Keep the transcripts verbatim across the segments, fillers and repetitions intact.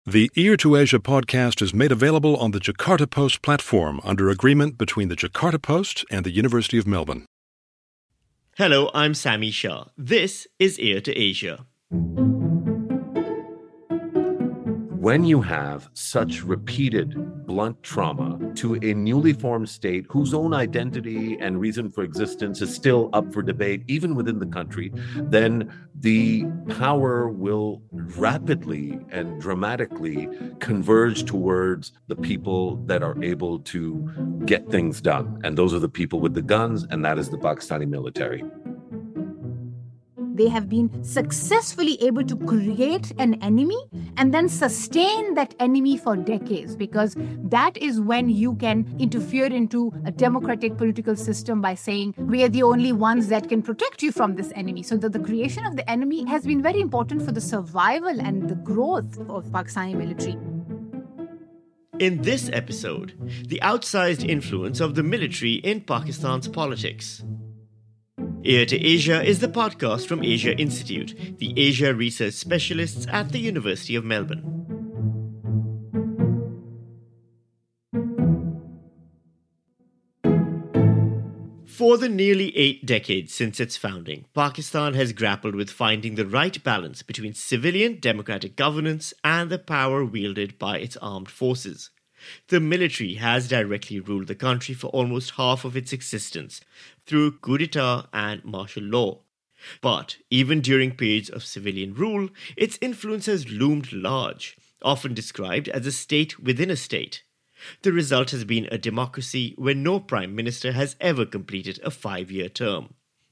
The Ear to Asia podcast is made available on the Jakarta Post platform under agreement between the Jakarta Post and the University of Melbourne. Hello, I'm Sami Shah. This is Ear to Asia. When you have such repeated blunt trauma to a newly formed state whose own identity and reason for existence is still up for debate, even within the country, then the power will rapidly and dramatically converge towards the people that are able to get things done. And those are the people with the guns, and that is the Pakistani military. They have been successfully able to create an enemy and then sustain that enemy for decades, because that is when you can interfere into a democratic political system by saying we are the only ones that can protect you from this enemy. So that the creation of the enemy has been very important for the survival and the growth of Pakistani military. In this episode, the outsized influence of the military in Pakistan's politics. Ear to Asia is the podcast from Asia Institute, the Asia research specialists at the University of Melbourne. For the nearly eight decades since its founding, Pakistan has grappled with finding the right balance between civilian democratic governance and the power wielded by its armed forces. The military has directly ruled the country for almost half of its existence through coup d'etat and martial law. But even during periods of civilian rule, its influence has loomed large, often described as a state within a state. The result has been a democracy where no prime minister has ever completed a five-year term.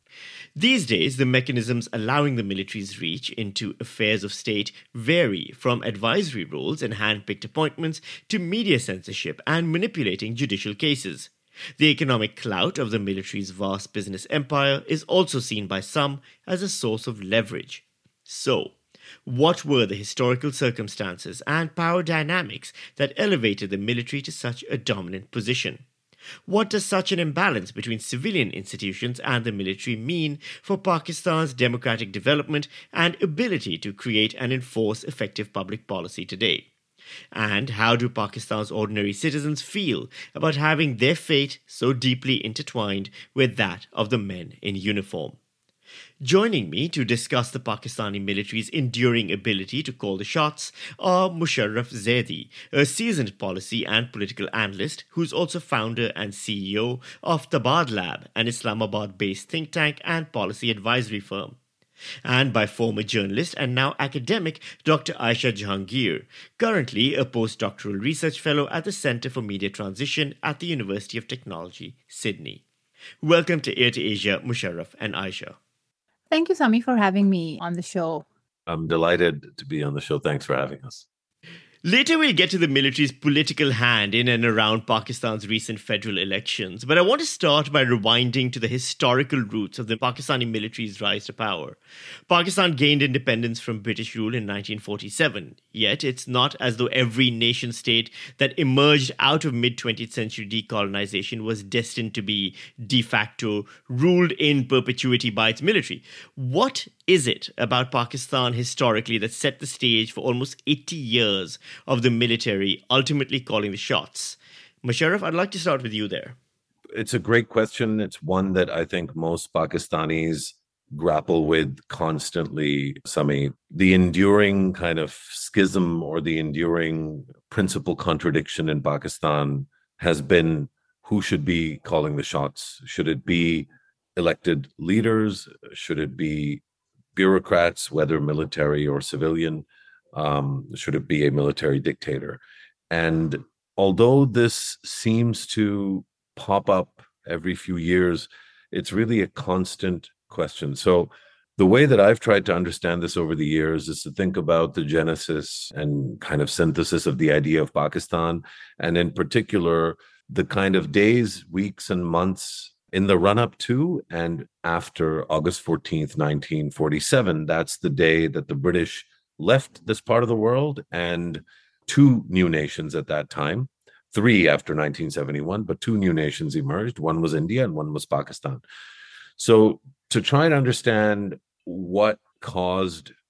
These days, the mechanisms allowing the military's reach into affairs of state vary from advisory roles and hand-picked appointments to media censorship and manipulating judicial cases. The economic clout of the military's vast business empire is also seen by some as a source of leverage. So, what were the historical circumstances and power dynamics that elevated the military to such a dominant position? What does such an imbalance between civilian institutions and the military mean for Pakistan's democratic development and ability to create and enforce effective public policy today? And how do Pakistan's ordinary citizens feel about having their fate so deeply intertwined with that of the men in uniform? Joining me to discuss the Pakistani military's enduring ability to call the shots are Musharraf Zaidi, a seasoned policy and political analyst who's also founder and C E O of Tabad Lab, an Islamabad-based think tank and policy advisory firm. And by former journalist and now academic Doctor Aisha Jahangir, currently a postdoctoral research fellow at the Centre for Media Transition at the University of Technology, Sydney. Welcome to Ear to Asia, Musharraf and Aisha. Thank you, Sami, for having me on the show. I'm delighted to be on the show. Thanks for having us. Later, we'll get to the military's political hand in and around Pakistan's recent federal elections. But I want to start by rewinding to the historical roots of the Pakistani military's rise to power. Pakistan gained independence from British rule in nineteen forty-seven. Yet, it's not as though every nation-state that emerged out of mid-twentieth century decolonization was destined to be de facto ruled in perpetuity by its military. What is it about Pakistan historically that set the stage for almost eighty years of the military ultimately calling the shots? Musharraf, I'd like to start with you there. It's a great question. It's one that I think most Pakistanis grapple with constantly, Sami. The enduring kind of schism or the enduring principal contradiction in Pakistan has been who should be calling the shots. Should it be elected leaders? Should it be bureaucrats, whether military or civilian? Um, should it be a military dictator? And although this seems to pop up every few years, it's really a constant question. So the way that I've tried to understand this over the years is to think about the genesis and kind of synthesis of the idea of Pakistan, and in particular, the kind of days, weeks, and months in the run-up to and after August fourteenth, nineteen forty-seven. That's the day that the British left this part of the world, and two new nations at that time, three after nineteen seventy-one, but two new nations emerged. One was India and one was Pakistan. So to try and understand what caused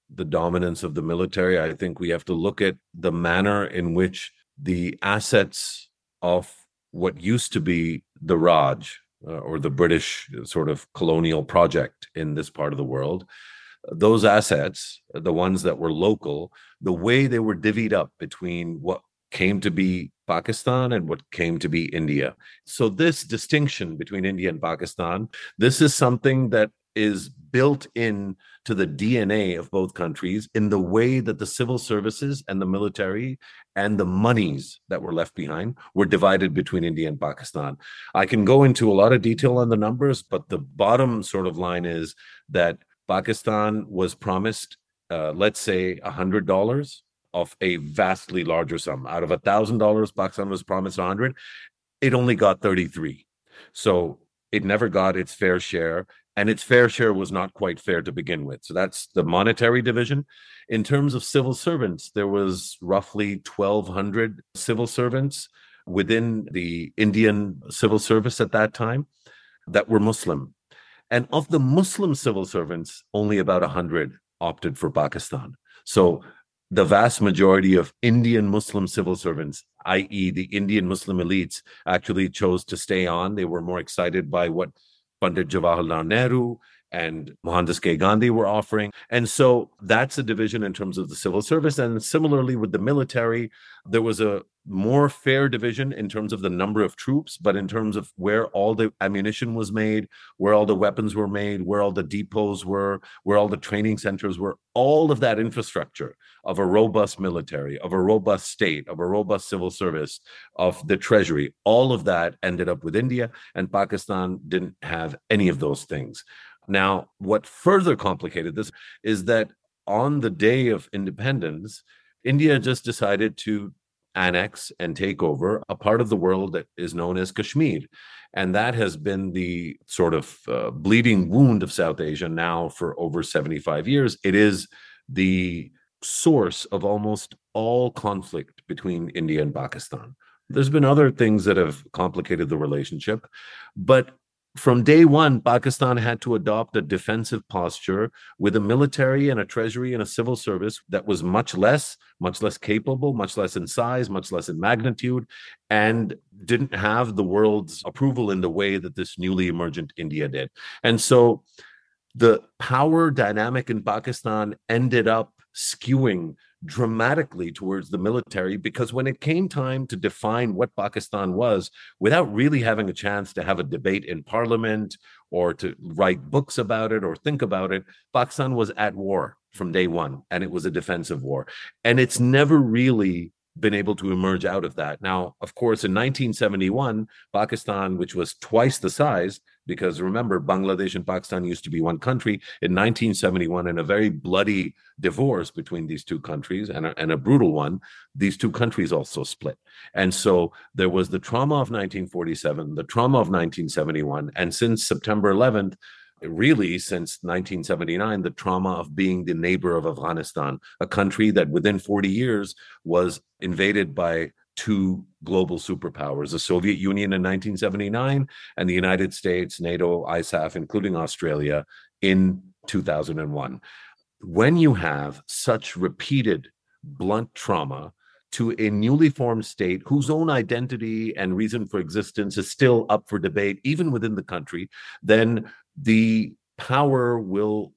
the dominance of the military. I think we have to look at the manner in which the assets of what used to be the Raj, uh, or the British sort of colonial project in this part of the world, those assets, the ones that were local, the way they were divvied up between what came to be Pakistan and what came to be India. So this distinction between India and Pakistan, this is something that is built in to the D N A of both countries in the way that the civil services and the military and the monies that were left behind were divided between India and Pakistan. I can go into a lot of detail on the numbers, but the bottom sort of line is that Pakistan was promised, uh, let's say, one hundred dollars of a vastly larger sum. Out of one thousand dollars, Pakistan was promised one hundred. It only got thirty-three. So it never got its fair share, and its fair share was not quite fair to begin with. So that's the monetary division. In terms of civil servants, there was roughly twelve hundred civil servants within the Indian civil service at that time that were Muslim. And of the Muslim civil servants, only about one hundred opted for Pakistan. So the vast majority of Indian Muslim civil servants, that is the Indian Muslim elites, actually chose to stay on. They were more excited by what Pandit Jawaharlal Nehru and Mohandas K. Gandhi were offering. And so that's a division in terms of the civil service. And similarly with the military, there was a more fair division in terms of the number of troops, but in terms of where all the ammunition was made, where all the weapons were made, where all the depots were, where all the training centers were, all of that infrastructure of a robust military, of a robust state, of a robust civil service, of the treasury, all of that ended up with India, and Pakistan didn't have any of those things. Now, what further complicated this is that on the day of independence, India just decided to annex and take over a part of the world that is known as Kashmir. And that has been the sort of uh, bleeding wound of South Asia now for over seventy-five years. It is the source of almost all conflict between India and Pakistan. There's been other things that have complicated the relationship, but from day one, Pakistan had to adopt a defensive posture with a military and a treasury and a civil service that was much less, much less capable, much less in size, much less in magnitude, and didn't have the world's approval in the way that this newly emergent India did. And so the power dynamic in Pakistan ended up skewing dramatically towards the military, because when it came time to define what Pakistan was, without really having a chance to have a debate in parliament or to write books about it or think about it, Pakistan was at war from day one, and it was a defensive war. And it's never really been able to emerge out of that. Now, of course, in nineteen seventy-one, Pakistan, which was twice the size, because remember, Bangladesh and Pakistan used to be one country, in nineteen seventy-one, in a very bloody divorce between these two countries, and a, and a brutal one, these two countries also split. And so there was the trauma of nineteen forty-seven, the trauma of nineteen seventy-one, and since September eleventh, really since nineteen seventy-nine, the trauma of being the neighbor of Afghanistan, a country that within forty years was invaded by two global superpowers, the Soviet Union in nineteen seventy-nine and the United States, NATO, I S A F, including Australia, in two thousand one. When you have such repeated blunt trauma to a newly formed state whose own identity and reason for existence is still up for debate, even within the country, then the power will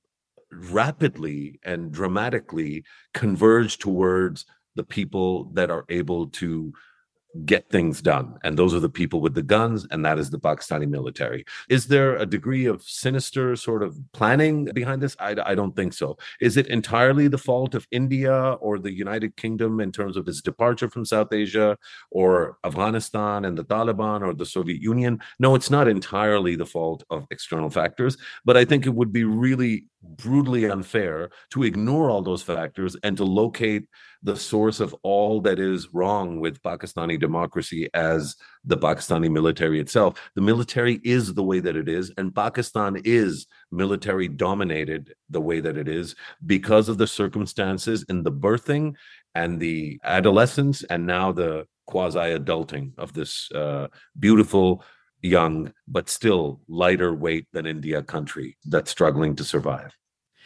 rapidly and dramatically converge towards the people that are able to get things done. And those are the people with the guns, and that is the Pakistani military. Is there a degree of sinister sort of planning behind this? I, I don't think so. Is it entirely the fault of India or the United Kingdom in terms of its departure from South Asia, or Afghanistan and the Taliban or the Soviet Union? No, it's not entirely the fault of external factors, but I think it would be really brutally unfair to ignore all those factors and to locate the source of all that is wrong with Pakistani democracy as the Pakistani military itself. The military is the way that it is, and Pakistan is military dominated the way that it is because of the circumstances in the birthing and the adolescence and now the quasi-adulting of this uh, beautiful, young, but still lighter weight than India country that's struggling to survive.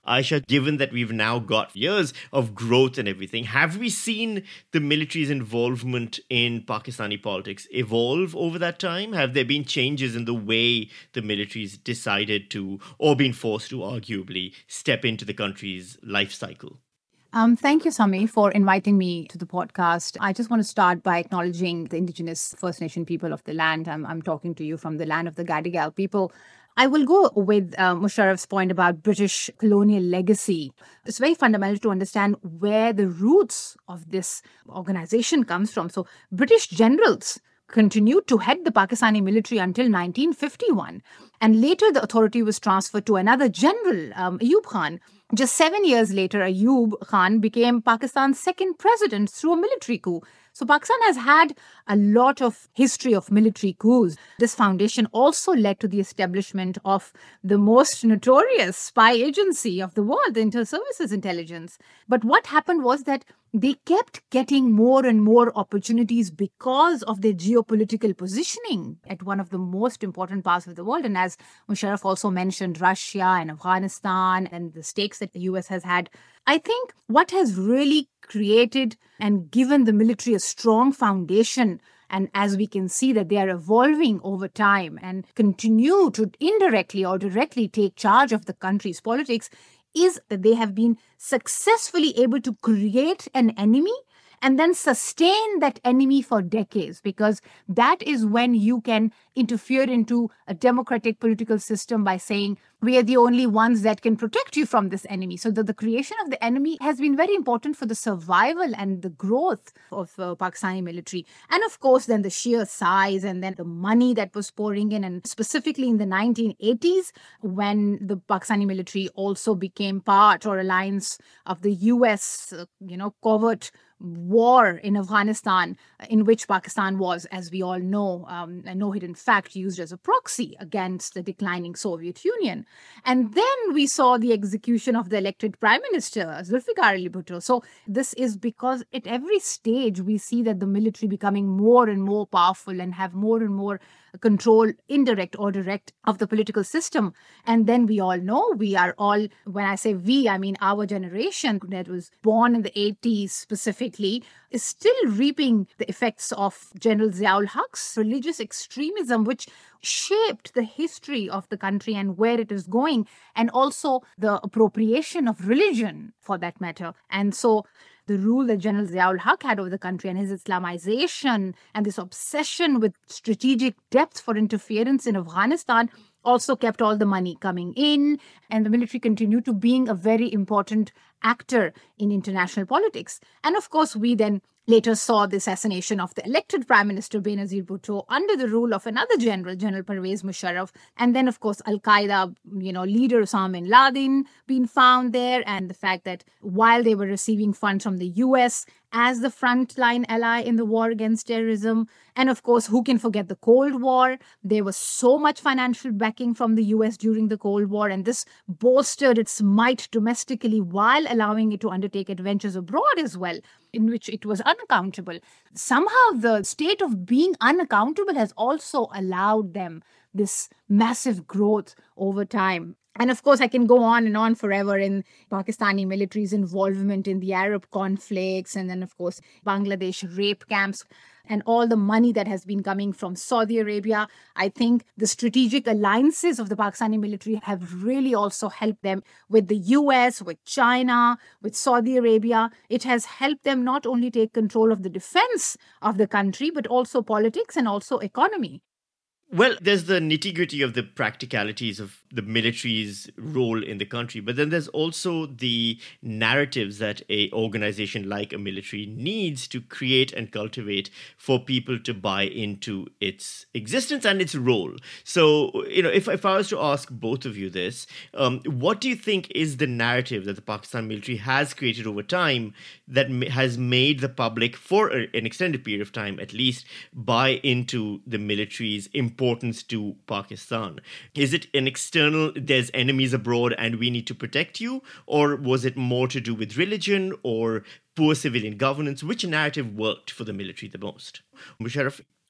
Aisha, given that we've now got years of growth and everything, have we seen the military's involvement in Pakistani politics evolve over that time? Have there been changes in the way the military's decided to, or been forced to arguably, step into the country's life cycle? Um, thank you, Sami, for inviting me to the podcast. I just want to start by acknowledging the indigenous First Nation people of the land. I'm, I'm talking to you from the land of the Gadigal people. I will go with uh, Musharraf's point about British colonial legacy. It's very fundamental to understand where the roots of this organization comes from. So British generals continued to head the Pakistani military until nineteen fifty-one. And later the authority was transferred to another general, um, Ayub Khan. Just seven years later, Ayub Khan became Pakistan's second president through a military coup. So Pakistan has had a lot of history of military coups. This foundation also led to the establishment of the most notorious spy agency of the world, the Inter-Services Intelligence. But what happened was that they kept getting more and more opportunities because of their geopolitical positioning at one of the most important parts of the world. And as Musharraf also mentioned, Russia and Afghanistan and the stakes that the U S has had. I think what has really created and given the military a strong foundation, and as we can see that they are evolving over time and continue to indirectly or directly take charge of the country's politics, is that they have been successfully able to create an enemy and then sustain that enemy for decades, because that is when you can interfere into a democratic political system by saying, we are the only ones that can protect you from this enemy. So the, the creation of the enemy has been very important for the survival and the growth of uh, Pakistani military. And of course, then the sheer size and then the money that was pouring in, and specifically in the nineteen eighties, when the Pakistani military also became part or alliance of the U S, uh, you know, covert war in Afghanistan, in which Pakistan was, as we all know, um, no hidden fact, used as a proxy against the declining Soviet Union. And then we saw the execution of the elected Prime Minister, Zulfikar Ali Bhutto. So this is because at every stage we see that the military becoming more and more powerful and have more and more control, indirect or direct, of the political system. And then we all know, we are all, when I say we, I mean our generation that was born in the eighties specifically, is still reaping the effects of General Ziaul Haq's religious extremism, which shaped the history of the country and where it is going, and also the appropriation of religion for that matter. And so the rule that General Ziaul Haq had over the country and his Islamization and this obsession with strategic depth for interference in Afghanistan also kept all the money coming in, and the military continued to being a very important actor in international politics. And of course, we then later saw the assassination of the elected Prime Minister Benazir Bhutto under the rule of another general, General Pervez Musharraf. And then, of course, Al-Qaeda, you know, leader Osama bin Laden being found there. And the fact that while they were receiving funds from the U S as the frontline ally in the war against terrorism, and of course, who can forget the Cold War? There was so much financial backing from the U S during the Cold War, and this bolstered its might domestically while allowing it to undertake adventures abroad as well, in which it was unaccountable. Somehow the state of being unaccountable has also allowed them this massive growth over time. And of course, I can go on and on forever in Pakistani military's involvement in the Arab conflicts, and then, of course, Bangladesh rape camps, and all the money that has been coming from Saudi Arabia. I think the strategic alliances of the Pakistani military have really also helped them with the U S, with China, with Saudi Arabia. It has helped them not only take control of the defense of the country, but also politics and also economy. Well, there's the nitty-gritty of the practicalities of the military's role in the country, but then there's also the narratives that a organization like a military needs to create and cultivate for people to buy into its existence and its role. So, you know, if, if I was to ask both of you this, um, what do you think is the narrative that the Pakistan military has created over time that has made the public, for an extended period of time at least, buy into the military's importance to Pakistan? Is it an external, there's enemies abroad and we need to protect you? Or was it more to do with religion or poor civilian governance? Which narrative worked for the military the most? Musharraf?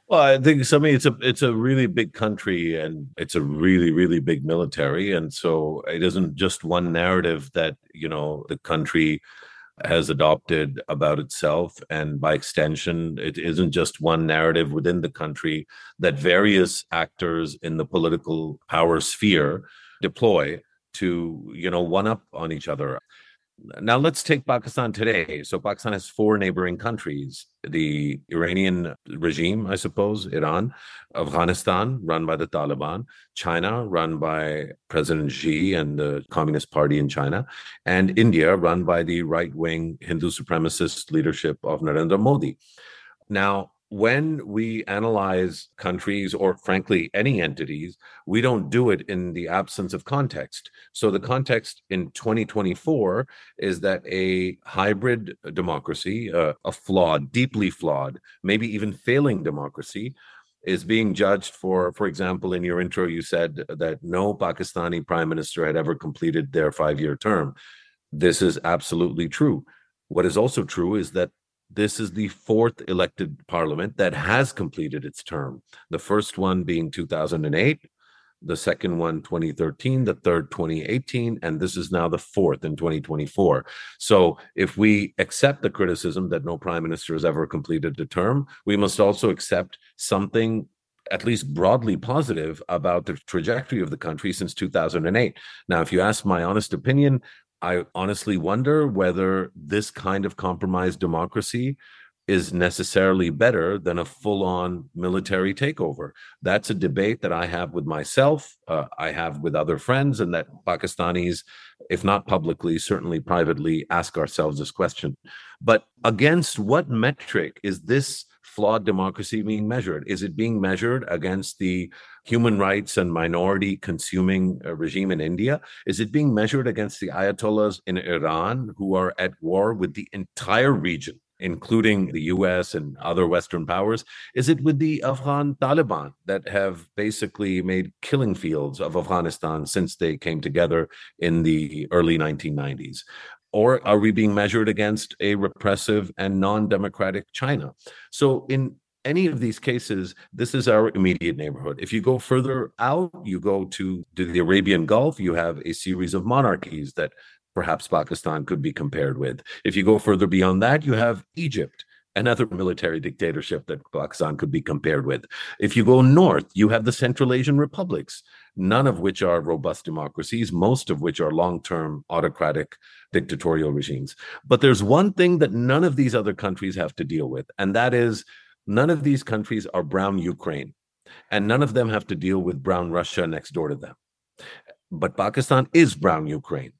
Well, I think so. I mean, it's a it's a really big country and it's a really really big military, and so it isn't just one narrative that you know the country has adopted about itself, and by extension, it isn't just one narrative within the country that various actors in the political power sphere deploy to you know one up on each other. Now let's take Pakistan today. So Pakistan has four neighboring countries: the Iranian regime, I suppose, Iran; Afghanistan, run by the Taliban; China, run by President Xi and the Communist Party in China; and India, run by the right-wing Hindu supremacist leadership of Narendra Modi. Now, when we analyze countries or frankly any entities, we don't do it in the absence of context. So the context in twenty twenty-four is that a hybrid democracy, uh, a flawed, deeply flawed, maybe even failing democracy, is being judged for, for example, in your intro, you said that no Pakistani prime minister had ever completed their five-year term. This is absolutely true. What is also true is that this is the fourth elected parliament that has completed its term. The first one being two thousand eight, the second one twenty thirteen, the third twenty eighteen, and this is now the fourth in twenty twenty-four. So if we accept the criticism that no prime minister has ever completed the term, we must also accept something at least broadly positive about the trajectory of the country since two thousand eight. Now, if you ask my honest opinion, I honestly wonder whether this kind of compromised democracy is necessarily better than a full-on military takeover. That's a debate that I have with myself, uh, I have with other friends, and that Pakistanis, if not publicly, certainly privately, ask ourselves this question. But against what metric is this flawed democracy being measured? Is it being measured against the human rights and minority consuming uh, regime in India? Is it being measured against the Ayatollahs in Iran who are at war with the entire region, including the U S and other Western powers? Is it with the Afghan Taliban that have basically made killing fields of Afghanistan since they came together in the early nineteen nineties? Or are we being measured against a repressive and non-democratic China? So in any of these cases, this is our immediate neighborhood. If you go further out, you go to, to the Arabian Gulf, you have a series of monarchies that perhaps Pakistan could be compared with. If you go further beyond that, you have Egypt, another military dictatorship that Pakistan could be compared with. If you go north, you have the Central Asian republics, none of which are robust democracies, most of which are long-term autocratic dictatorial regimes. But there's one thing that none of these other countries have to deal with, and that is none of these countries are brown Ukraine, and none of them have to deal with brown Russia next door to them. But Pakistan is brown Ukraine.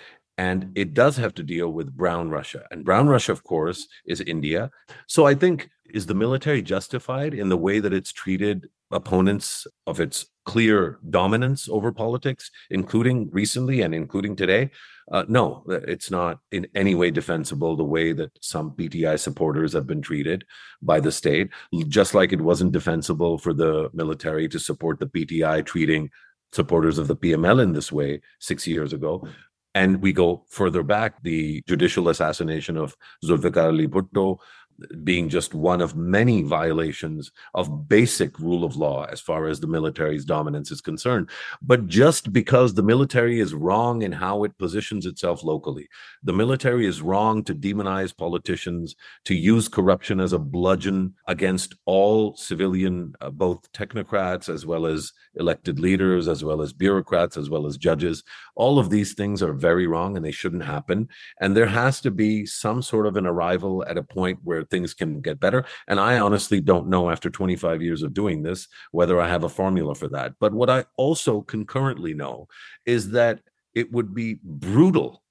And it does have to deal with brown Russia. And brown Russia, of course, is India. So I think, is the military justified in the way that it's treated opponents of its clear dominance over politics, including recently and including today? Uh, no, it's not in any way defensible the way that some P T I supporters have been treated by the state, just like it wasn't defensible for the military to support the P T I treating supporters of the P M L in this way six years ago. And we go further back, the judicial assassination of Zulfikar Ali Bhutto being just one of many violations of basic rule of law as far as the military's dominance is concerned. But just because the military is wrong in how it positions itself locally, the military is wrong to demonize politicians, to use corruption as a bludgeon against all civilian, uh, both technocrats as well as elected leaders, as well as bureaucrats, as well as judges. All of these things are very wrong and they shouldn't happen. And there has to be some sort of an arrival at a point where things can get better. And I honestly don't know, after twenty-five years of doing this, whether I have a formula for that. But what I also concurrently know is that it would be brutal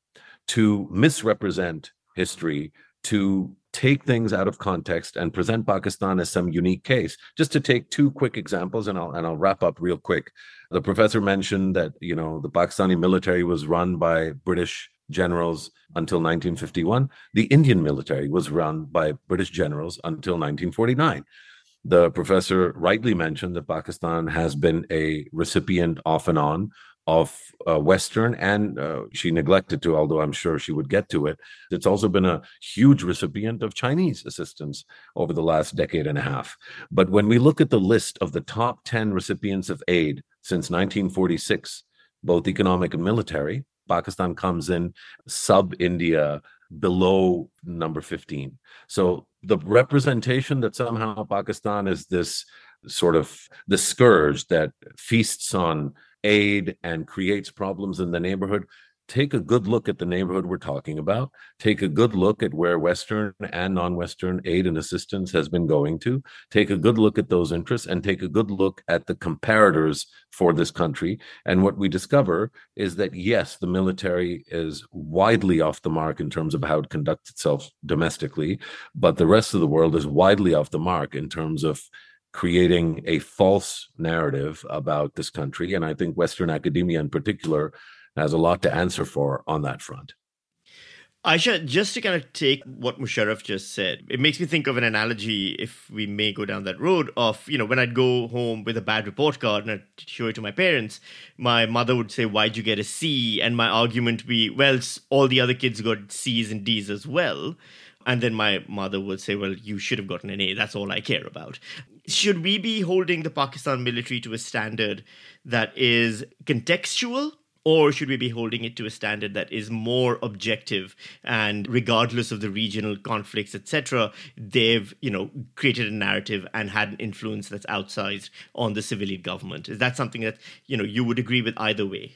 to misrepresent history, to take things out of context and present Pakistan as some unique case. Just to take two quick examples, and I'll and I'll wrap up real quick. The professor mentioned that, you know, the Pakistani military was run by British generals until nineteen fifty-one. The Indian military was run by British generals until nineteen forty-nine. The professor rightly mentioned that Pakistan has been a recipient off and on of uh, Western, and uh, she neglected to, although I'm sure she would get to it. It's also been a huge recipient of Chinese assistance over the last decade and a half. But when we look at the list of the top ten recipients of aid since nineteen forty-six, both economic and military, Pakistan comes in sub-India, below number fifteen. So the representation that somehow Pakistan is this sort of the scourge that feasts on aid and creates problems in the neighborhood. Take a good look at the neighborhood we're talking about. Take a good look at where Western and non-Western aid and assistance has been going to. Take a good look at those interests and take a good look at the comparators for this country. And what we discover is that, yes, the military is widely off the mark in terms of how it conducts itself domestically, but the rest of the world is widely off the mark in terms of creating a false narrative about this country. And I think Western academia in particular has a lot to answer for on that front. Aisha, just to kind of take what Musharraf just said, it makes me think of an analogy, if we may go down that road, of, you know, when I'd go home with a bad report card and I'd show it to my parents, my mother would say, "Why'd you get a C?" And my argument would be, well, all the other kids got C's and D's as well. And then my mother would say, well, you should have gotten an A. That's all I care about. Should we be holding the Pakistan military to a standard that is contextual? Or should we be holding it to a standard that is more objective, and regardless of the regional conflicts, et cetera, they've, you know, created a narrative and had an influence that's outsized on the civilian government? Is that something that, you know, you would agree with either way?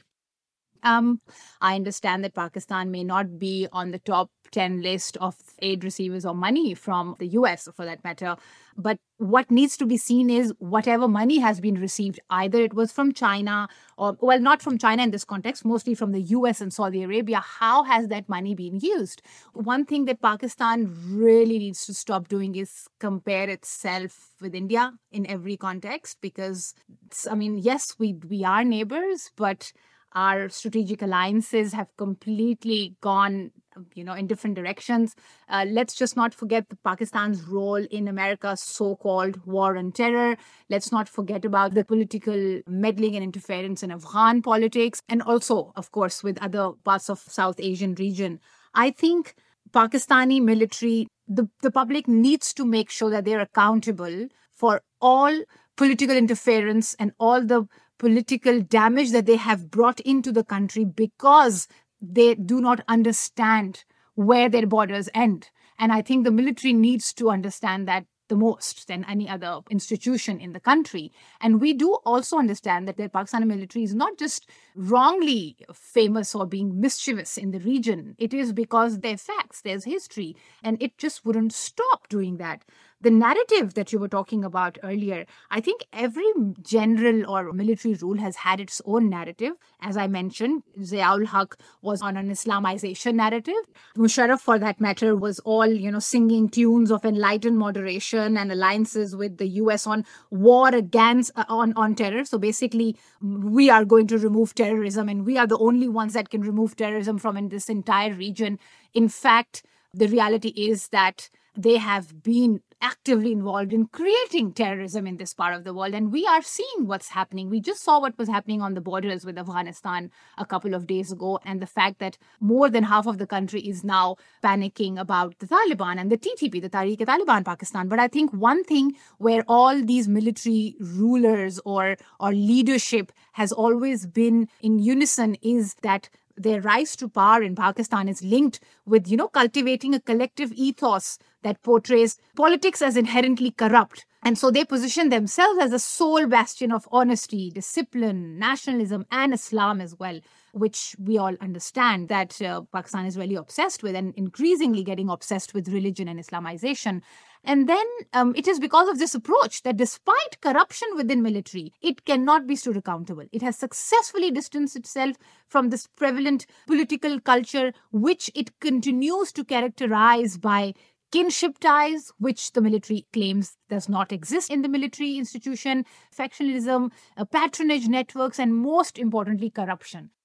Um, I understand that Pakistan may not be on the top ten list of aid receivers or money from the U S, for that matter. But what needs to be seen is whatever money has been received, either it was from China or, well, not from China in this context, mostly from the U S and Saudi Arabia, how has that money been used? One thing that Pakistan really needs to stop doing is compare itself with India in every context, because, I mean, yes, we we are neighbors, but our strategic alliances have completely gone, you know, in different directions. Uh, let's just not forget the Pakistan's role in America's so-called war on terror. Let's not forget about the political meddling and interference in Afghan politics, and also, of course, with other parts of South Asian region. I think Pakistani military, the, the public needs to make sure that they're accountable for all political interference and all the political damage that they have brought into the country, because they do not understand where their borders end. And I think the military needs to understand that the most than any other institution in the country. And we do also understand that the Pakistani military is not just wrongly famous or being mischievous in the region. It is because there are facts, there's history, and it just wouldn't stop doing that. The narrative that you were talking about earlier, I think every general or military rule has had its own narrative. As I mentioned, Ziaul Haq was on an Islamization narrative. Musharraf, for that matter, was all, you know, singing tunes of enlightened moderation and alliances with the U S on war against, uh, on, on terror. So basically, we are going to remove terrorism, and we are the only ones that can remove terrorism from in this entire region. In fact, the reality is that they have been actively involved in creating terrorism in this part of the world. And we are seeing what's happening. We just saw what was happening on the borders with Afghanistan a couple of days ago. And the fact that more than half of the country is now panicking about the Taliban and the T T P, the Tehreek-e-Taliban Pakistan. But I think one thing where all these military rulers or, or leadership has always been in unison is that their rise to power in Pakistan is linked with, you know, cultivating a collective ethos that portrays politics as inherently corrupt. And so they position themselves as a sole bastion of honesty, discipline, nationalism, and Islam as well, which we all understand that uh, Pakistan is really obsessed with, and increasingly getting obsessed with religion and Islamization. And then um, it is because of this approach that despite corruption within military, it cannot be stood accountable. It has successfully distanced itself from this prevalent political culture, which it continues to characterize by kinship ties, which the military claims does not exist in the military institution, factionalism, uh, patronage networks, and most importantly, corruption.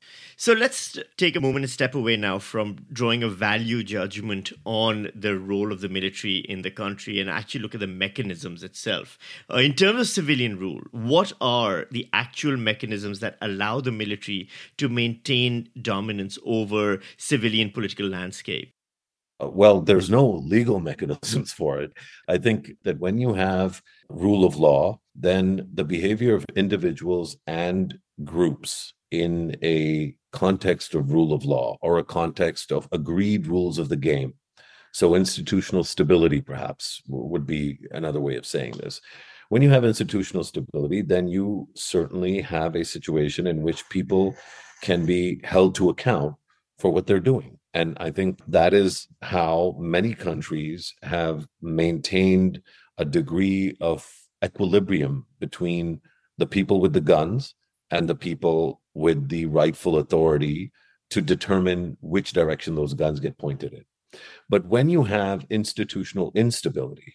So let's take a moment and step away now from drawing a value judgment on the role of the military in the country and actually look at the mechanisms itself. Uh, in terms of civilian rule, what are the actual mechanisms that allow the military to maintain dominance over civilian political landscape? Uh, Well, there's no legal mechanisms for it. I think that when you have rule of law, then the behavior of individuals and groups in a context of rule of law or a context of agreed rules of the game. So institutional stability, perhaps, w- would be another way of saying this. When you have institutional stability, then you certainly have a situation in which people can be held to account for what they're doing. And I think that is how many countries have maintained a degree of equilibrium between the people with the guns and the people with the rightful authority to determine which direction those guns get pointed in. But when you have institutional instability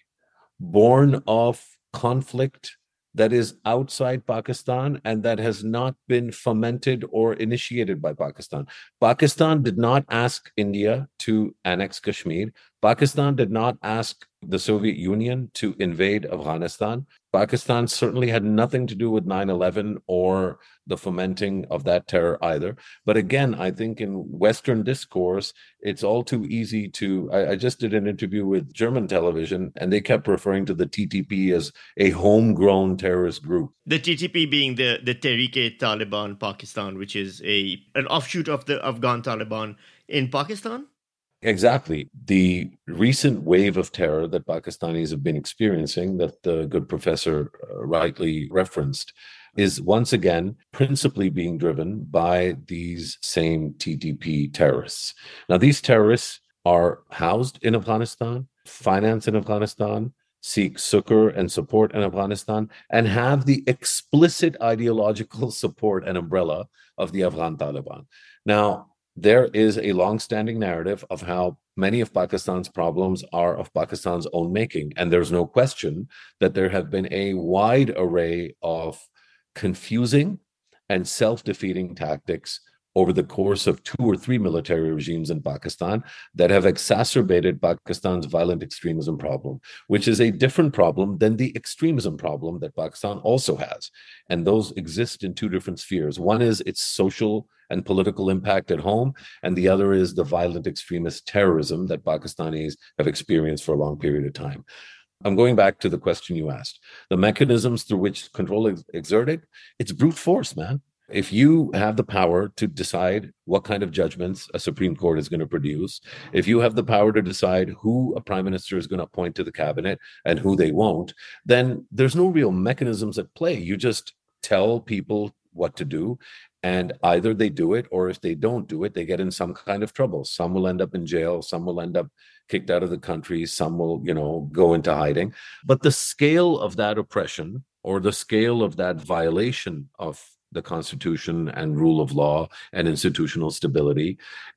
born of conflict that is outside Pakistan and that has not been fomented or initiated by Pakistan. Pakistan did not ask India to annex Kashmir. Pakistan did not ask the Soviet Union to invade Afghanistan. Pakistan certainly had nothing to do with nine eleven or the fomenting of that terror either. But again, I think in Western discourse, it's all too easy to. I, I just did an interview with German television, and they kept referring to the T T P as a homegrown terrorist group. The T T P being the, the Tehreek-e-Taliban Pakistan, which is a an offshoot of the Afghan Taliban in Pakistan? Exactly. The recent wave of terror that Pakistanis have been experiencing, that the good professor uh, rightly referenced, is once again principally being driven by these same T T P terrorists. Now, these terrorists are housed in Afghanistan, financed in Afghanistan, seek succor and support in Afghanistan, and have the explicit ideological support and umbrella of the Afghan Taliban. Now, there is a long-standing narrative of how many of Pakistan's problems are of Pakistan's own making. And there's no question that there have been a wide array of confusing and self-defeating tactics over the course of two or three military regimes in Pakistan that have exacerbated Pakistan's violent extremism problem, which is a different problem than the extremism problem that Pakistan also has. And those exist in two different spheres. One is its social and political impact at home, and the other is the violent extremist terrorism that Pakistanis have experienced for a long period of time. I'm going back to the question you asked. The mechanisms through which control is exerted, it's brute force, man. If you have the power to decide what kind of judgments a Supreme Court is going to produce, if you have the power to decide who a prime minister is going to appoint to the cabinet and who they won't, then there's no real mechanisms at play. You just tell people what to do, and either they do it, or if they don't do it, they get in some kind of trouble. Some will end up in jail, some will end up kicked out of the country, some will, you know, go into hiding. But the scale of that oppression or the scale of that violation of the Constitution and rule of law and institutional stability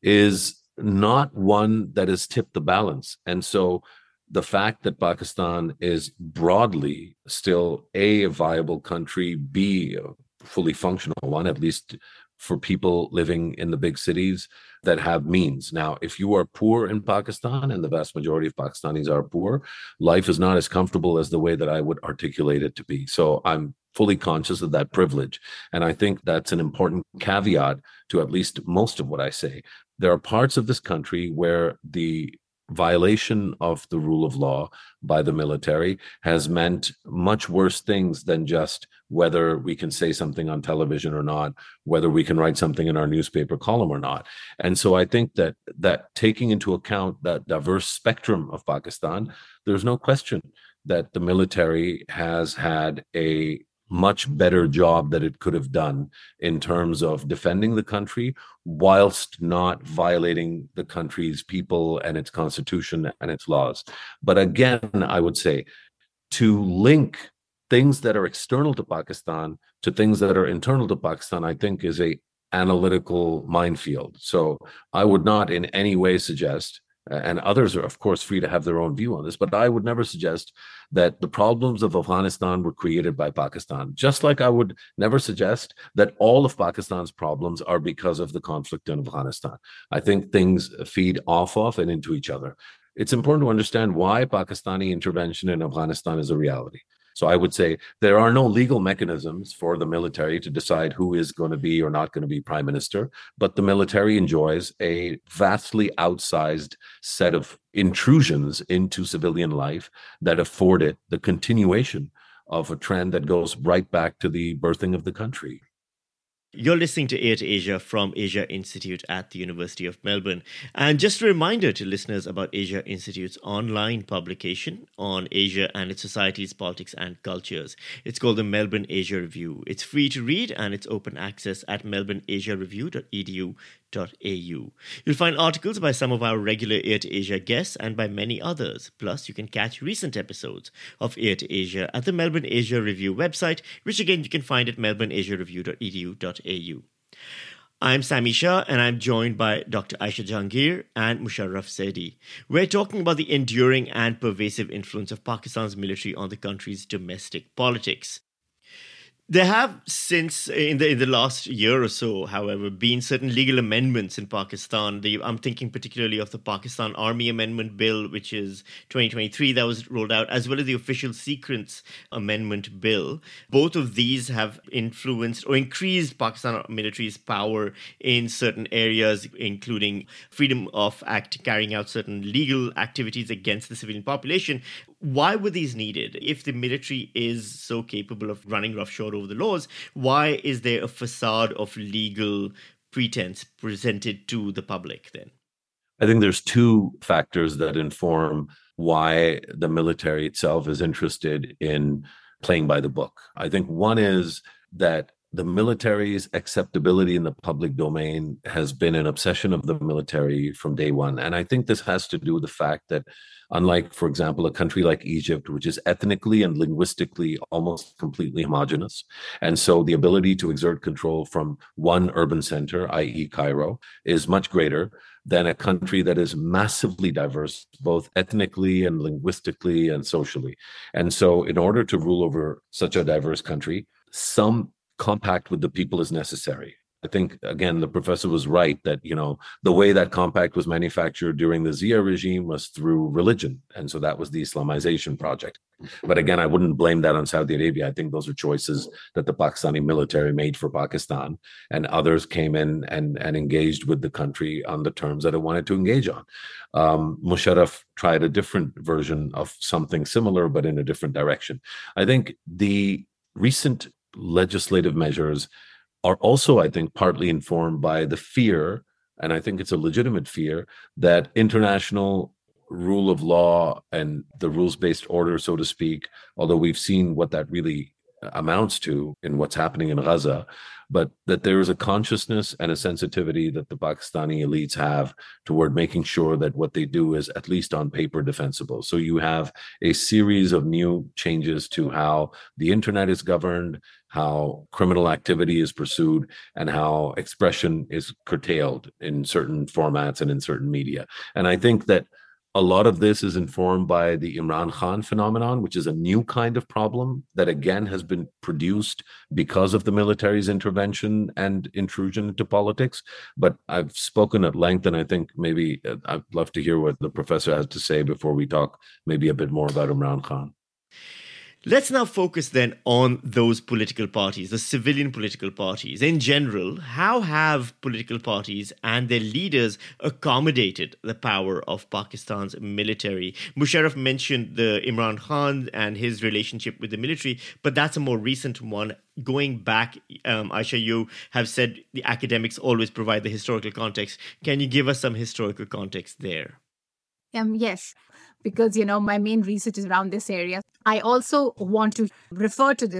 is not one that has tipped the balance. And so the fact that Pakistan is broadly still A, a viable country, B, a fully functional one, at least for people living in the big cities that have means. Now, if you are poor in Pakistan, and the vast majority of Pakistanis are poor, life is not as comfortable as the way that I would articulate it to be. So I'm fully conscious of that privilege. And I think that's an important caveat to at least most of what I say. There are parts of this country where the violation of the rule of law by the military has meant much worse things than just whether we can say something on television or not, whether we can write something in our newspaper column or not. And so I think that that taking into account that diverse spectrum of Pakistan, there's no question that the military has had a much better job that it could have done in terms of defending the country whilst not violating the country's people and its constitution and its laws. But again, I would say to link things that are external to Pakistan to things that are internal to Pakistan, I think is a analytical minefield. So I would not in any way suggest And others are, of course, free to have their own view on this. But I would never suggest that the problems of Afghanistan were created by Pakistan, just like I would never suggest that all of Pakistan's problems are because of the conflict in Afghanistan. I think things feed off of and into each other. It's important to understand why Pakistani intervention in Afghanistan is a reality. So I would say there are no legal mechanisms for the military to decide who is going to be or not going to be prime minister, but the military enjoys a vastly outsized set of intrusions into civilian life that afford it the continuation of a trend that goes right back to the birthing of the country. You're listening to Ear to Asia from Asia Institute at the University of Melbourne. And just a reminder to listeners about Asia Institute's online publication on Asia and its societies, politics and cultures. It's called the Melbourne Asia Review. It's free to read and it's open access at melbourne asia review dot e d u dot a u. You'll find articles by some of our regular Ear to Asia guests and by many others. Plus, you can catch recent episodes of Ear to Asia at the Melbourne Asia Review website, which again you can find at melbourne asia review dot e d u dot a u. I'm Sami Shah, and I'm joined by Doctor Aisha Jahangir and Musharraf Zaidi. We're talking about the enduring and pervasive influence of Pakistan's military on the country's domestic politics. There have since, in the in the last year or so, however, been certain legal amendments in Pakistan. The, I'm thinking particularly of the Pakistan Army Amendment Bill, which is twenty twenty-three, that was rolled out, as well as the Official Secrets Amendment Bill. Both of these have influenced or increased Pakistan military's power in certain areas, including freedom of act carrying out certain legal activities against the civilian population. Why were these needed? If the military is so capable of running roughshod over the laws, why is there a facade of legal pretense presented to the public then? I think there's two factors that inform why the military itself is interested in playing by the book. I think one is that the military's acceptability in the public domain has been an obsession of the military from day one. And I think this has to do with the fact that, unlike, for example, a country like Egypt, which is ethnically and linguistically almost completely homogenous, and so the ability to exert control from one urban center, that is. Cairo, is much greater than a country that is massively diverse, both ethnically and linguistically and socially. And so in order to rule over such a diverse country, some compact with the people is necessary. I think, again, the professor was right that, you know, the way that compact was manufactured during the Zia regime was through religion. And so that was the Islamization project. But again, I wouldn't blame that on Saudi Arabia. I think those are choices that the Pakistani military made for Pakistan, and others came in and, and engaged with the country on the terms that it wanted to engage on. Um, Musharraf tried a different version of something similar, but in a different direction. I think the recent legislative measures are also, I think, partly informed by the fear, and I think it's a legitimate fear, that international rule of law and the rules-based order, so to speak, although we've seen what that really amounts to in what's happening in Gaza, but that there is a consciousness and a sensitivity that the Pakistani elites have toward making sure that what they do is at least on paper defensible. So you have a series of new changes to how the internet is governed, how criminal activity is pursued, and how expression is curtailed in certain formats and in certain media. And I think that a lot of this is informed by the Imran Khan phenomenon, which is a new kind of problem that, again, has been produced because of the military's intervention and intrusion into politics. But I've spoken at length, and I think maybe I'd love to hear what the professor has to say before we talk maybe a bit more about Imran Khan. Let's now focus then on those political parties, the civilian political parties. In general, how have political parties and their leaders accommodated the power of Pakistan's military? Musharraf mentioned the Imran Khan and his relationship with the military, but that's a more recent one. Going back, um, Aisha, you have said the academics always provide the historical context. Can you give us some historical context there? Um, yes, because, you know, my main research is around this area. I also want to refer to this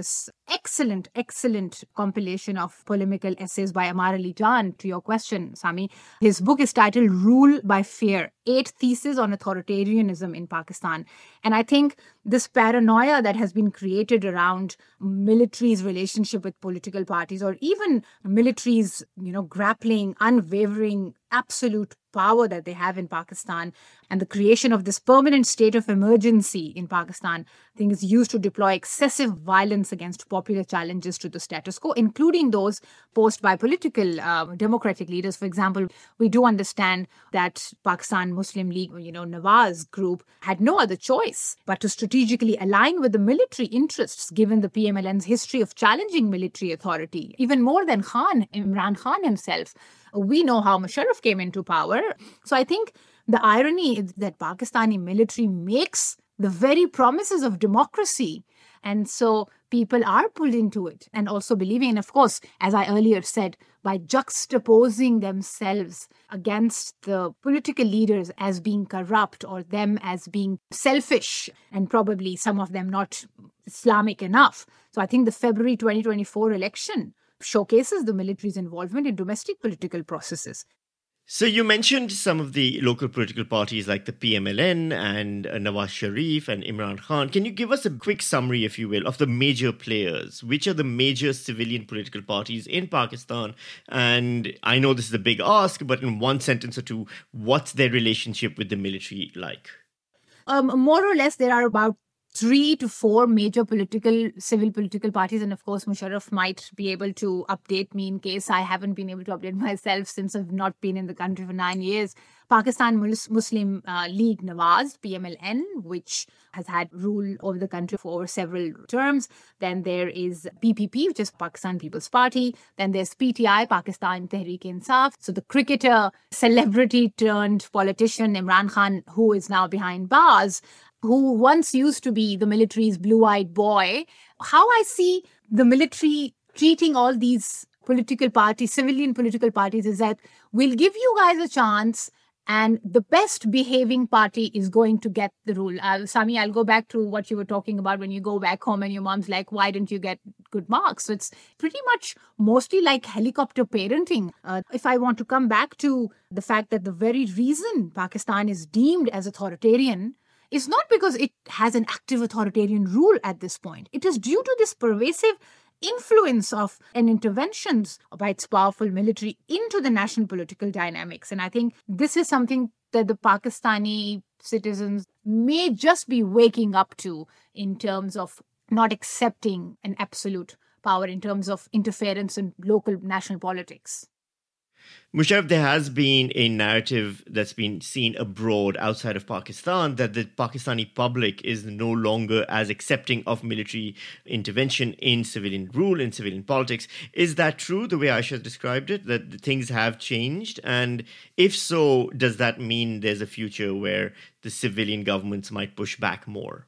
excellent, excellent compilation of polemical essays by Amar Ali Khan. To your question, Sami, his book is titled Rule by Fear, Eight Theses on Authoritarianism in Pakistan. And I think this paranoia that has been created around military's relationship with political parties, or even military's, you know, grappling, unwavering, absolute power that they have in Pakistan, and the creation of this permanent state of emergency in Pakistan, I think is used to deploy excessive violence against popular challenges to the status quo, including those posed by political uh, democratic leaders. For example, we do understand that Pakistan Muslim League, you know, Nawaz group had no other choice but to strategically align with the military interests, given the P M L N's history of challenging military authority, even more than Khan, Imran Khan himself. We know how Musharraf came into power. So I think the irony is that Pakistani military makes the very promises of democracy. And so people are pulled into it and also believing. And of course, as I earlier said, by juxtaposing themselves against the political leaders as being corrupt or them as being selfish and probably some of them not Islamic enough. So I think the February twenty twenty-four election showcases the military's involvement in domestic political processes. So you mentioned some of the local political parties like the P M L N and uh, Nawaz Sharif and Imran Khan. Can you give us a quick summary, if you will, of the major players? Which are the major civilian political parties in Pakistan? And I know this is a big ask, but in one sentence or two, what's their relationship with the military like? Um, more or less, there are about three to four major political, civil political parties. And of course, Musharraf might be able to update me in case I haven't been able to update myself since I've not been in the country for nine years. Pakistan Muslim uh, League Nawaz, P M L N, which has had rule over the country for several terms. Then there is P P P, which is Pakistan People's Party. Then there's P T I, Pakistan Tehreek-e-Insaf. So the cricketer, celebrity turned politician Imran Khan, who is now behind bars, who once used to be the military's blue-eyed boy. How I see the military treating all these political parties, civilian political parties, is that we'll give you guys a chance and the best behaving party is going to get the rule. Uh, Sami, I'll go back to what you were talking about when you go back home and your mom's like, why didn't you get good marks? So it's pretty much mostly like helicopter parenting. Uh, if I want to come back to the fact that the very reason Pakistan is deemed as authoritarian is not because it has an active authoritarian rule at this point. It is due to this pervasive influence of and interventions by its powerful military into the national political dynamics. And I think this is something that the Pakistani citizens may just be waking up to in terms of not accepting an absolute power in terms of interference in local national politics. Musharraf, there has been a narrative that's been seen abroad outside of Pakistan that the Pakistani public is no longer as accepting of military intervention in civilian rule, in civilian politics. Is that true, the way Aisha described it, that things have changed? And if so, does that mean there's a future where the civilian governments might push back more?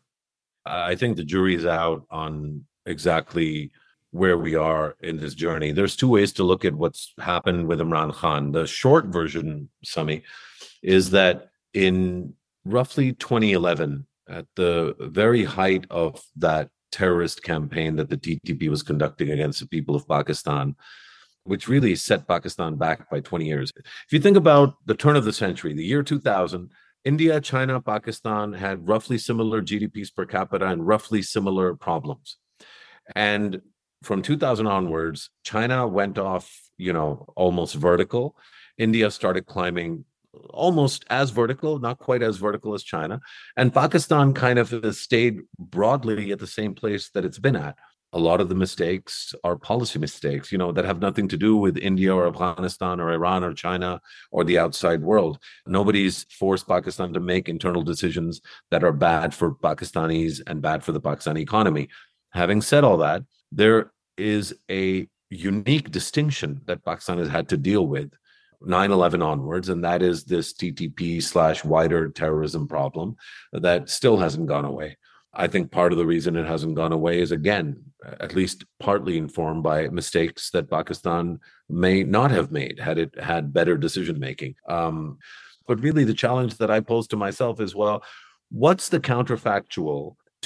I think the jury is out on exactly where we are in this journey. There's two ways to look at what's happened with Imran Khan. The short version, Sami, is that in roughly twenty eleven, at the very height of that terrorist campaign that the T T P was conducting against the people of Pakistan, which really set Pakistan back by twenty years. If you think about the turn of the century, the year two thousand, India, China, Pakistan had roughly similar G D Ps per capita and roughly similar problems. And from two thousand onwards, China went off, you know, almost vertical. India started climbing almost as vertical, not quite as vertical as China. And Pakistan kind of has stayed broadly at the same place that it's been at. A lot of the mistakes are policy mistakes, you know, that have nothing to do with India or Afghanistan or Iran or China or the outside world. Nobody's forced Pakistan to make internal decisions that are bad for Pakistanis and bad for the Pakistani economy. Having said all that, there is a unique distinction that Pakistan has had to deal with nine eleven onwards, and that is this T T P slash wider terrorism problem that still hasn't gone away. I think part of the reason it hasn't gone away is, again, at least partly informed by mistakes that Pakistan may not have made had it had better decision making. Um, but really the challenge that I pose to myself is, well, what's the counterfactual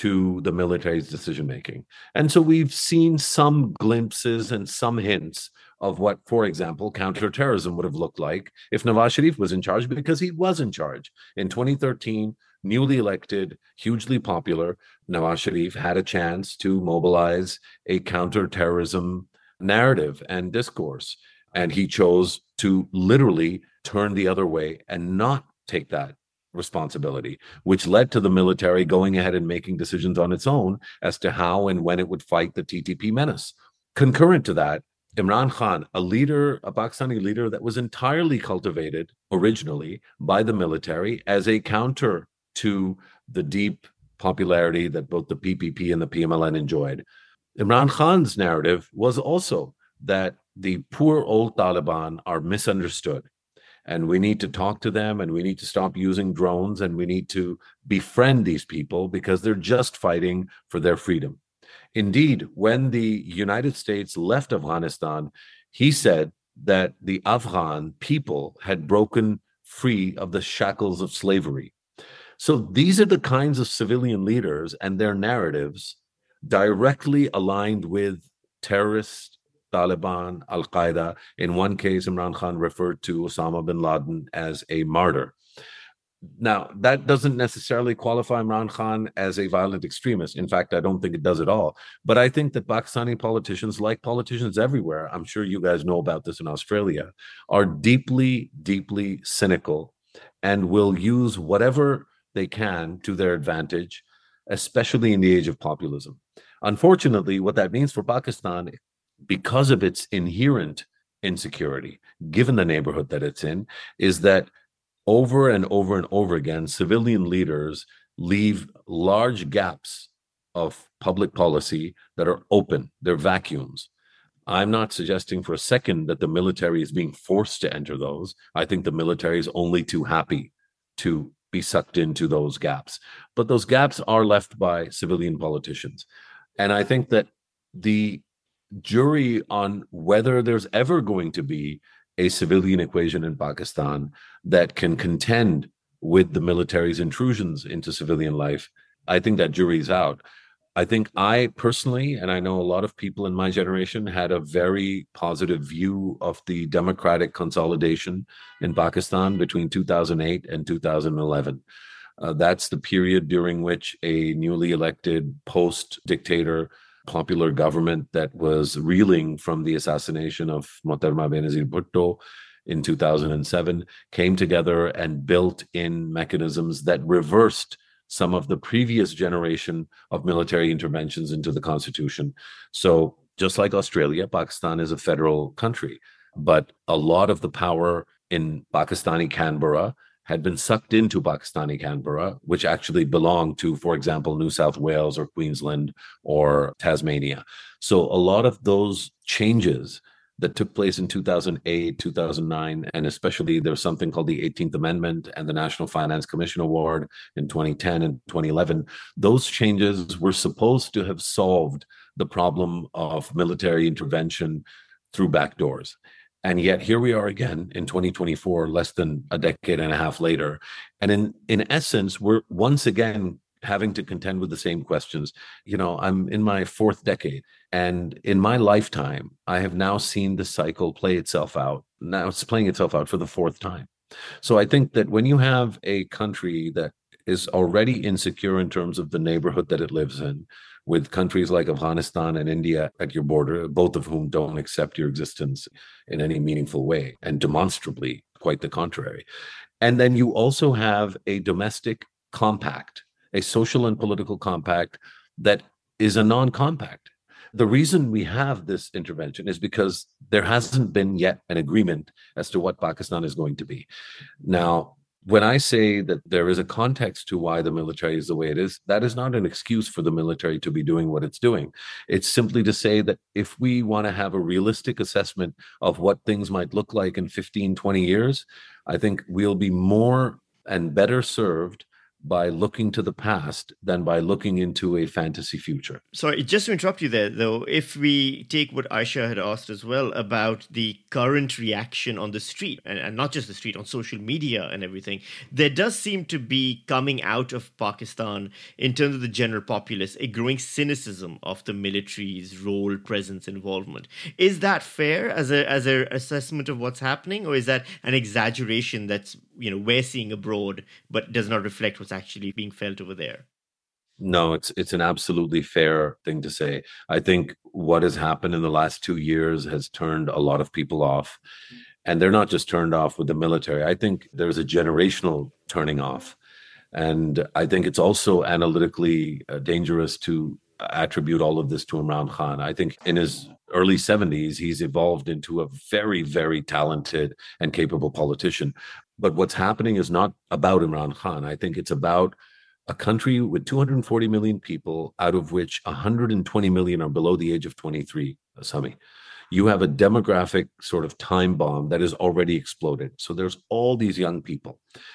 to the military's decision making. And so we've seen some glimpses and some hints of what, for example, counterterrorism would have looked like if Nawaz Sharif was in charge, because he was in charge. In twenty thirteen, newly elected, hugely popular, Nawaz Sharif had a chance to mobilize a counterterrorism narrative and discourse. And he chose to literally turn the other way and not take that responsibility, which led to the military going ahead and making decisions on its own as to how and when it would fight the T T P menace. Concurrent to that, Imran Khan, a leader, a Pakistani leader that was entirely cultivated originally by the military as a counter to the deep popularity that both the P P P and the P M L N enjoyed. Imran Khan's narrative was also that the poor old Taliban are misunderstood, and we need to talk to them, and we need to stop using drones, and we need to befriend these people because they're just fighting for their freedom. Indeed, when the United States left Afghanistan, he said that the Afghan people had broken free of the shackles of slavery. So these are the kinds of civilian leaders and their narratives directly aligned with terrorists, Taliban, Al-Qaeda. In one case, Imran Khan referred to Osama bin Laden as a martyr. Now, that doesn't necessarily qualify Imran Khan as a violent extremist. In fact, I don't think it does at all. But I think that Pakistani politicians, like politicians everywhere, I'm sure you guys know about this in Australia, are deeply, deeply cynical and will use whatever they can to their advantage, especially in the age of populism. Unfortunately, what that means for Pakistan, because of its inherent insecurity, given the neighborhood that it's in, is that over and over and over again, civilian leaders leave large gaps of public policy that are open. They're vacuums. I'm not suggesting for a second that the military is being forced to enter those. I think the military is only too happy to be sucked into those gaps. But those gaps are left by civilian politicians. And I think that the jury on whether there's ever going to be a civilian equation in Pakistan that can contend with the military's intrusions into civilian life, I think that jury's out. I think I personally, and I know a lot of people in my generation, had a very positive view of the democratic consolidation in Pakistan between two thousand eight and two thousand eleven. Uh, that's the period during which a newly elected post-dictator popular government that was reeling from the assassination of Mohtarama Benazir Bhutto in two thousand seven came together and built in mechanisms that reversed some of the previous generation of military interventions into the constitution. So just like Australia, Pakistan is a federal country, but a lot of the power in Pakistani Canberra had been sucked into Pakistani Canberra, which actually belonged to, for example, New South Wales or Queensland or Tasmania. So a lot of those changes that took place in two thousand eight, two thousand nine, and especially there's something called the eighteenth Amendment and the National Finance Commission Award in twenty ten and twenty eleven, those changes were supposed to have solved the problem of military intervention through back doors. And yet here we are again in twenty twenty-four, less than a decade and a half later. And in, in essence, we're once again having to contend with the same questions. You know, I'm in my fourth decade, and in my lifetime, I have now seen the cycle play itself out. Now it's playing itself out for the fourth time. So I think that when you have a country that is already insecure in terms of the neighborhood that it lives in, with countries like Afghanistan and India at your border, both of whom don't accept your existence in any meaningful way, and demonstrably quite the contrary. And then you also have a domestic compact, a social and political compact that is a non-compact. The reason we have this intervention is because there hasn't been yet an agreement as to what Pakistan is going to be. Now, when I say that there is a context to why the military is the way it is, that is not an excuse for the military to be doing what it's doing. It's simply to say that if we want to have a realistic assessment of what things might look like in fifteen, twenty years, I think we'll be more and better served by looking to the past than by looking into a fantasy future. Sorry, just to interrupt you there, though, if we take what Aisha had asked as well about the current reaction on the street, and, and not just the street, on social media and everything, there does seem to be coming out of Pakistan, in terms of the general populace, a growing cynicism of the military's role, presence, involvement. Is that fair as a as an assessment of what's happening, or is that an exaggeration that's, you know, we're seeing abroad, but does not reflect what's actually being felt over there? No, it's it's an absolutely fair thing to say. I think what has happened in the last two years has turned a lot of people off. And they're not just turned off with the military. I think there's a generational turning off. And I think it's also analytically uh, dangerous to attribute all of this to Imran Khan. I think in his early seventies, he's evolved into a very, very talented and capable politician. But what's happening is not about Imran Khan. I think it's about a country with two hundred forty million people, out of which one hundred twenty million are below the age of twenty-three, Sami. You have a demographic sort of time bomb that has already exploded. So there's all these young people.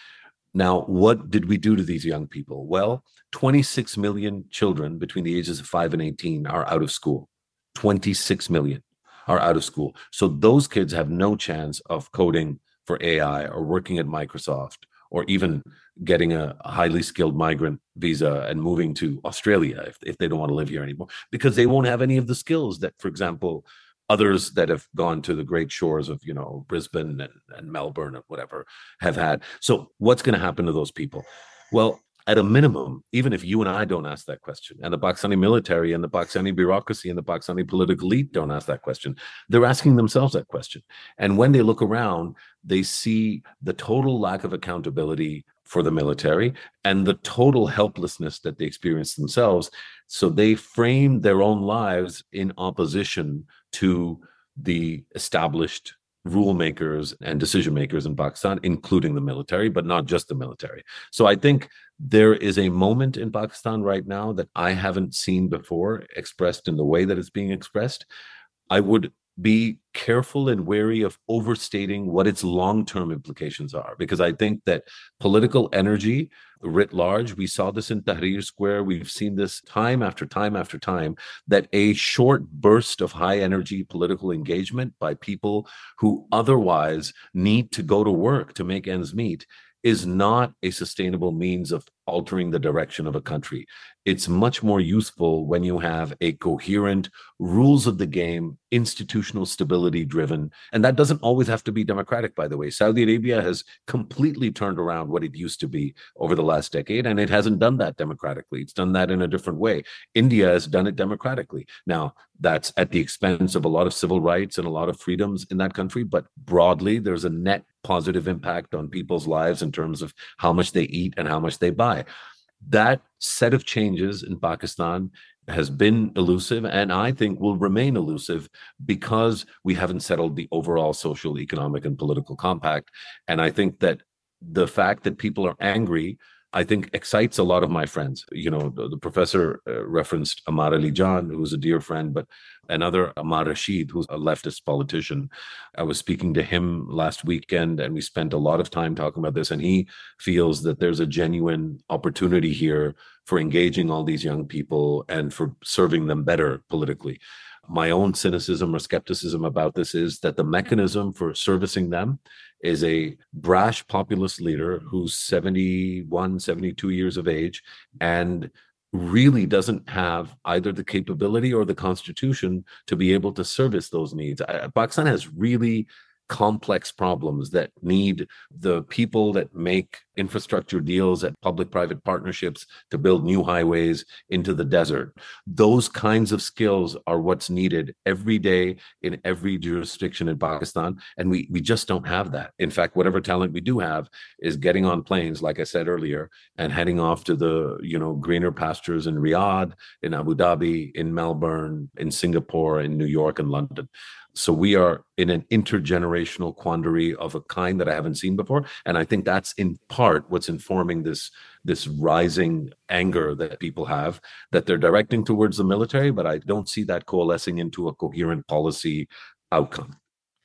Now, what did we do to these young people? Well, twenty-six million children between the ages of five and eighteen are out of school. twenty-six million are out of school. So those kids have no chance of coding for A I or working at Microsoft, or even getting a highly skilled migrant visa and moving to Australia if, if they don't want to live here anymore, because they won't have any of the skills that, for example, others that have gone to the great shores of, you know, Brisbane and, and Melbourne and whatever have had. So what's going to happen to those people? Well, at a minimum, even if you and I don't ask that question, and the Pakistani military and the Pakistani bureaucracy and the Pakistani political elite don't ask that question, they're asking themselves that question. And when they look around, they see the total lack of accountability for the military and the total helplessness that they experience themselves. So they frame their own lives in opposition to the established rule makers and decision makers in Pakistan, including the military, but not just the military. So I think there is a moment in Pakistan right now that I haven't seen before expressed in the way that it's being expressed. I would be careful and wary of overstating what its long-term implications are, because I think that political energy writ large, we saw this in Tahrir Square, we've seen this time after time after time, that a short burst of high energy political engagement by people who otherwise need to go to work to make ends meet is not a sustainable means of altering the direction of a country. It's much more useful when you have a coherent, rules of the game, institutional stability driven. And that doesn't always have to be democratic, by the way. Saudi Arabia has completely turned around what it used to be over the last decade, and it hasn't done that democratically. It's done that in a different way. India has done it democratically. Now, that's at the expense of a lot of civil rights and a lot of freedoms in that country, but broadly, there's a net positive impact on people's lives in terms of how much they eat and how much they buy. That set of changes in Pakistan has been elusive, and I think will remain elusive because we haven't settled the overall social, economic, and political compact. And I think that the fact that people are angry, I think, excites a lot of my friends. You know, the, the professor uh, referenced Amar Ali Jan, who's a dear friend, but another Amar Rashid, who's a leftist politician. I was speaking to him last weekend, and we spent a lot of time talking about this, and he feels that there's a genuine opportunity here for engaging all these young people and for serving them better politically. My own cynicism or skepticism about this is that the mechanism for servicing them is a brash populist leader who's seventy-one, seventy-two years of age and really doesn't have either the capability or the constitution to be able to service those needs. Pakistan has really complex problems that need the people that make infrastructure deals at public-private partnerships to build new highways into the desert. Those kinds of skills are what's needed every day in every jurisdiction in Pakistan, and we we just don't have that. In fact, whatever talent we do have is getting on planes, like I said earlier, and heading off to the, you know, greener pastures in Riyadh, in Abu Dhabi, in Melbourne, in Singapore, in New York, and London. So we are in an intergenerational quandary of a kind that I haven't seen before. And I think that's in part what's informing this, this rising anger that people have, that they're directing towards the military, but I don't see that coalescing into a coherent policy outcome.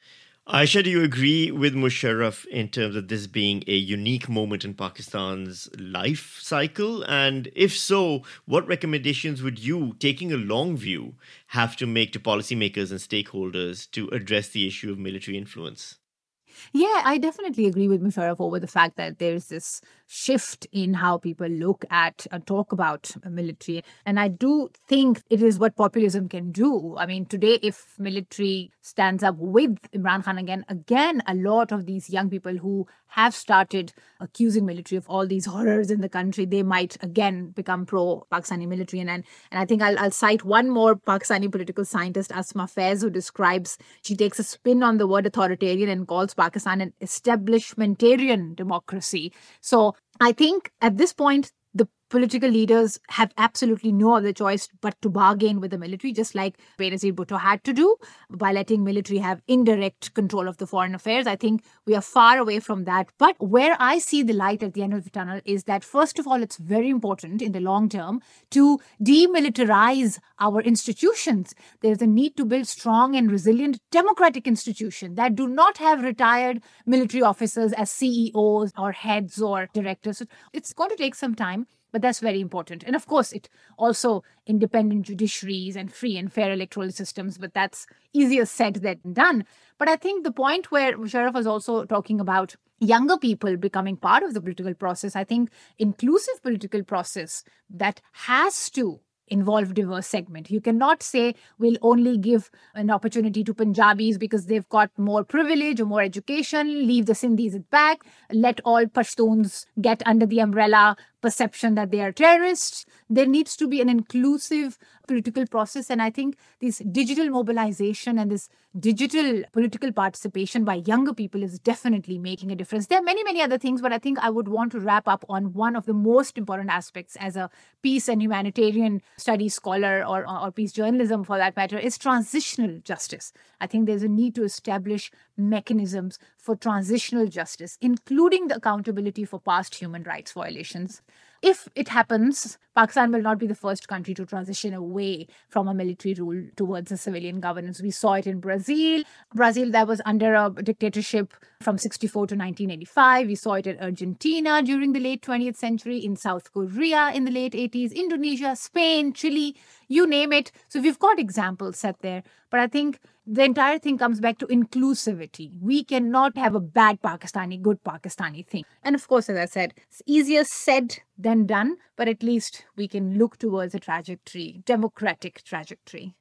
Aisha, do you agree with Musharraf in terms of this being a unique moment in Pakistan's life cycle? And if so, what recommendations would you, taking a long view, have to make to policymakers and stakeholders to address the issue of military influence? Yeah, I definitely agree with Musharraf over the fact that there's this shift in how people look at and talk about military. And I do think it is what populism can do. I mean, today, if military stands up with Imran Khan again, again, a lot of these young people who have started accusing military of all these horrors in the country, they might again become pro-Pakistani military. And, and, and I think I'll, I'll cite one more Pakistani political scientist, Asma Faiz, who describes, she takes a spin on the word authoritarian and calls Pakistan an establishmentarian democracy. So I think at this point, the political leaders have absolutely no other choice but to bargain with the military, just like Benazir Bhutto had to do by letting military have indirect control of the foreign affairs. I think we are far away from that. But where I see the light at the end of the tunnel is that, first of all, it's very important in the long term to demilitarize our institutions. There's a need to build strong and resilient democratic institutions that do not have retired military officers as C E Os or heads or directors. So it's going to take some time. But that's very important. And of course, it also independent judiciaries and free and fair electoral systems, but that's easier said than done. But I think the point where Musharraf was also talking about younger people becoming part of the political process, I think inclusive political process that has to involve diverse segment. You cannot say we'll only give an opportunity to Punjabis because they've got more privilege or more education, leave the Sindhis at back, let all Pashtuns get under the umbrella perception that they are terrorists. There needs to be an inclusive political process. And I think this digital mobilization and this digital political participation by younger people is definitely making a difference. There are many, many other things, but I think I would want to wrap up on one of the most important aspects as a peace and humanitarian studies scholar or, or, or peace journalism for that matter is transitional justice. I think there's a need to establish mechanisms for transitional justice, including the accountability for past human rights violations. If it happens, Pakistan will not be the first country to transition away from a military rule towards a civilian governance. We saw it in Brazil. Brazil, that was under a dictatorship from sixty-four to nineteen eighty-five. We saw it in Argentina during the late twentieth century, in South Korea in the late eighties, Indonesia, Spain, Chile, you name it. So we've got examples set there. But I think the entire thing comes back to inclusivity. We cannot have a bad Pakistani, good Pakistani thing. And of course, as I said, it's easier said than done, but at least we can look towards a trajectory, democratic trajectory.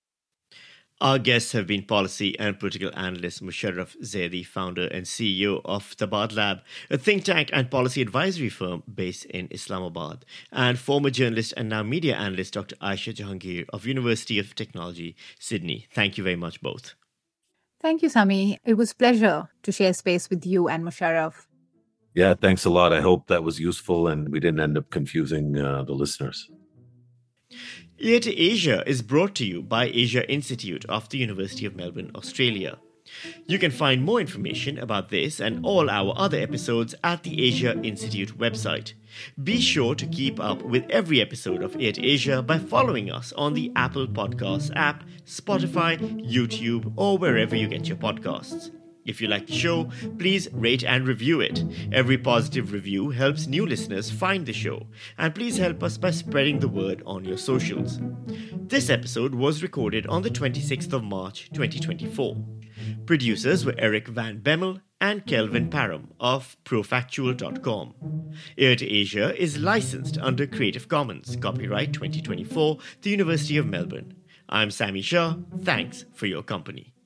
Our guests have been policy and political analyst Musharraf Zaidi, founder and C E O of Tabad Lab, a think tank and policy advisory firm based in Islamabad, and former journalist and now media analyst Doctor Aisha Jahangir of University of Technology, Sydney. Thank you very much both. Thank you, Sami. It was a pleasure to share space with you and Musharraf. Yeah, thanks a lot. I hope that was useful and we didn't end up confusing uh, the listeners. Ear to Asia is brought to you by Asia Institute of the University of Melbourne, Australia. You can find more information about this and all our other episodes at the Asia Institute website. Be sure to keep up with every episode of Ear to Asia by following us on the Apple Podcasts app, Spotify, YouTube, or wherever you get your podcasts. If you like the show, please rate and review it. Every positive review helps new listeners find the show. And please help us by spreading the word on your socials. This episode was recorded on the twenty-sixth of March, twenty twenty-four. Producers were Eric Van Bemmel and Kelvin Parham of Profactual dot com. Ear to Asia is licensed under Creative Commons, copyright twenty twenty-four, the University of Melbourne. I'm Sami Shah. Thanks for your company.